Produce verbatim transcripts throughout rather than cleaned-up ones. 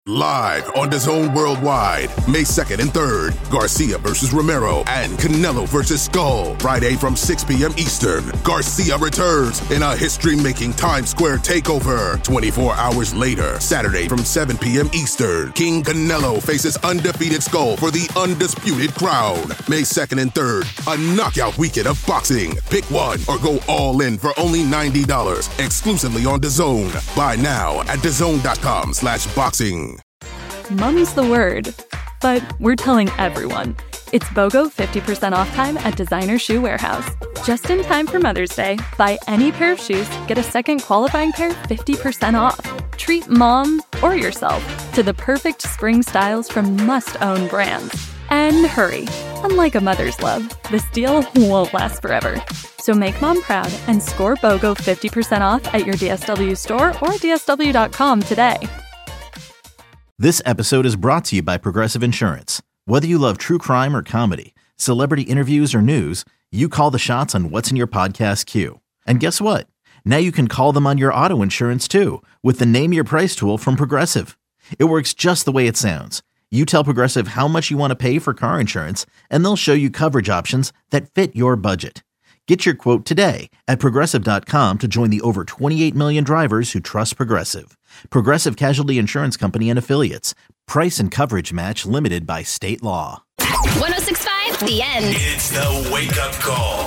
Live on DAZN Worldwide, May second and third, Garcia versus Romero and Canelo versus Skull. Friday from six p.m. Eastern, Garcia returns in a history-making Times Square takeover. twenty-four hours later, Saturday from seven p.m. Eastern, King Canelo faces undefeated Skull for the undisputed crown. May second and third, a knockout weekend of boxing. Pick one or go all in for only ninety dollars, exclusively on DAZN. Buy now at DAZN.com slash boxing. Mommy's the word, but we're telling everyone. It's BOGO fifty percent off time at Designer Shoe Warehouse. Just in time for Mother's Day, buy any pair of shoes, get a second qualifying pair fifty percent off. Treat mom or yourself to the perfect spring styles from must-own brands. And hurry, unlike a mother's love, this deal won't last forever. So make mom proud and score BOGO fifty percent off at your D S W store or D S W dot com today. This episode is brought to you by Progressive Insurance. Whether you love true crime or comedy, celebrity interviews or news, you call the shots on what's in your podcast queue. And guess what? Now you can call them on your auto insurance too with the Name Your Price tool from Progressive. It works just the way it sounds. You tell Progressive how much you want to pay for car insurance, and they'll show you coverage options that fit your budget. Get your quote today at Progressive dot com to join the over twenty-eight million drivers who trust Progressive. Progressive Casualty Insurance Company and Affiliates. Price and coverage match limited by state law. one oh six point five, The End. It's the wake-up call.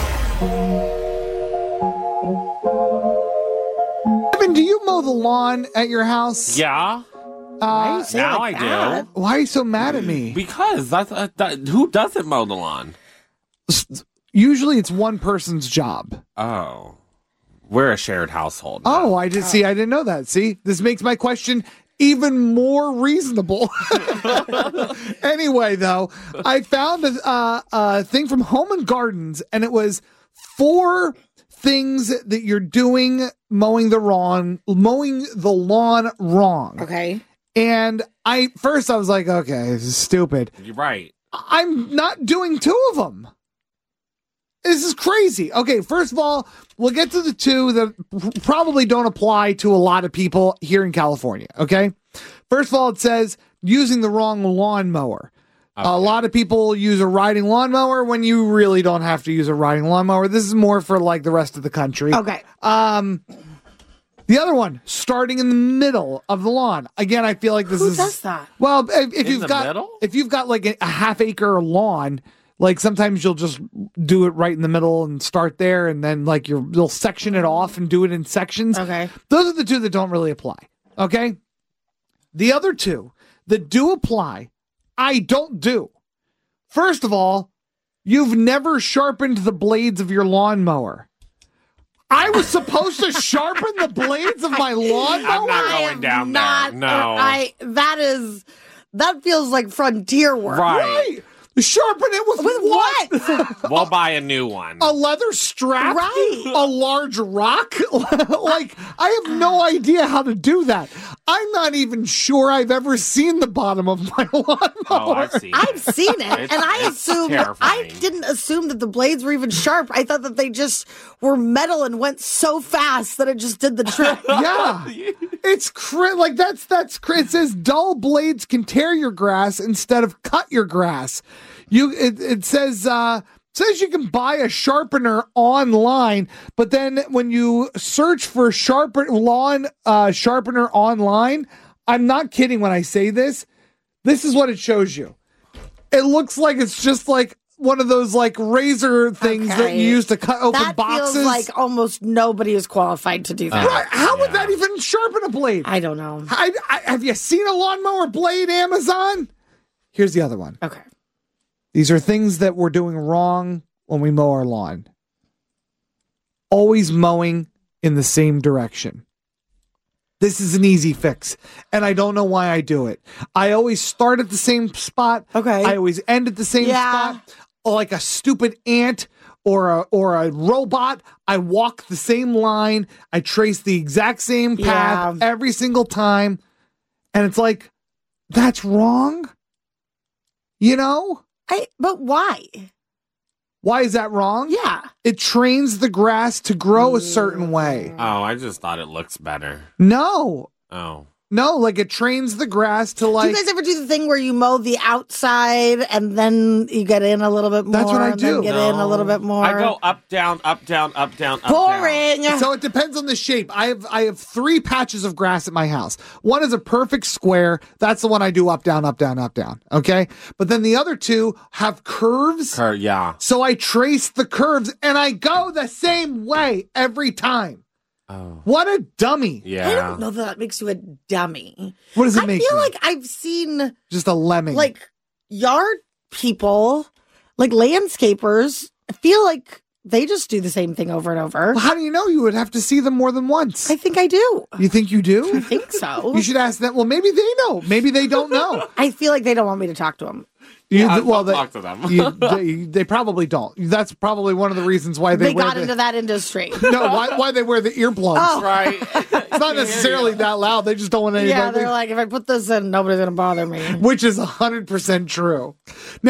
Evan, do you mow the lawn at your house? Yeah. Uh, now like I that? do. Why are you so mad at me? Because that's uh, that, who doesn't mow the lawn? Usually it's one person's job. Oh. We're a shared household. Oh, I did see. I didn't know that. See, this makes my question even more reasonable. Anyway, though, I found a, uh, a thing from Home and Gardens, and it was four things that you're doing mowing the lawn, mowing the lawn wrong. Okay. And I first I was like, okay, this is stupid. You're right. I'm not doing two of them. This is crazy. Okay, first of all, we'll get to the two that probably don't apply to a lot of people here in California, okay? First of all, it says using the wrong lawnmower. Okay. A lot of people use a riding lawnmower when you really don't have to use a riding lawnmower. This is more for like the rest of the country. Okay. Um, the other one, starting in the middle of the lawn. Again, I feel like this Who is... Who does that? Well, if, if in you've the got middle? if you've got like a, a half acre lawn... Like sometimes you'll just do it right in the middle and start there, and then like you're, you'll section it off and do it in sections. Okay. Those are the two that don't really apply. Okay. The other two that do apply, I don't do. First of all, you've never sharpened the blades of your lawnmower. I was supposed to sharpen the blades of my lawnmower? I'm not going down not, there. No. I, that is, that feels like frontier work. Right. Right. Sharpen it with, With what? what? We'll buy a new one. A leather strap? Right. A large rock? Like, I have no idea how to do that. I'm not even sure I've ever seen the bottom of my lawnmower. Oh, I've seen I've it. seen it, It's- and I it's assumed, I terrifying. didn't assume that the blades were even sharp. I thought that they just were metal and went so fast that it just did the trick. Yeah. It's cra- like that's that's cra- it says dull blades can tear your grass instead of cut your grass. You it, it says uh says you can buy a sharpener online, but then when you search for sharpen lawn uh sharpener online, I'm not kidding when I say this. This is what it shows you. It looks like it's just like one of those like razor things that Okay. you use to cut open That boxes. feels like almost nobody is qualified to do that. Right. How would Yeah. that even sharpen a blade? I don't know. I, I, have you seen a lawnmower blade, Amazon? Here's the other one. Okay. These are things that we're doing wrong when we mow our lawn. Always mowing in the same direction. This is an easy fix, and I don't know why I do it. I always start at the same spot. Okay. I always end at the same Yeah. spot. Like a stupid ant or a, or a robot, I walk the same line. I trace the exact same path Yeah. every single time. And it's like, that's wrong? You know? I, but why? Why is that wrong? Yeah. It trains the grass to grow a certain way. Oh, I just thought it looks better. No. Oh. No, like it trains the grass to Do like. you guys ever do the thing where you mow the outside and then you get in a little bit more? That's what I and do. Then get in a little bit more. I go up, down, up, down, up, down, up, down. Boring. So it depends on the shape. I have I have three patches of grass at my house. One is a perfect square. That's the one I do up, down, up, down, up, down. Okay? But then the other two have curves. Her, yeah. So I trace the curves and I go the same way every time. Oh. What a dummy. Yeah. I don't know that that makes you a dummy. What does it I make feel you? like I've seen Just a lemming. like yard people, like landscapers, I feel like they just do the same thing over and over. Well, how do you know? You would have to see them more than once. I think I do. You think you do? I think so. You should ask them. Well, maybe they know. Maybe they don't know. I feel like they don't want me to talk to them. You, Yeah, I'll well, they, talk to them. you, they, they probably don't. That's probably one of the reasons why they, They, wear got the, into that industry. No, why, why they wear the earplugs. Oh. Right. It's not necessarily that loud. They just don't want anybody. Yeah, they're like, if I put this in, nobody's going to bother me. Which is one hundred percent true.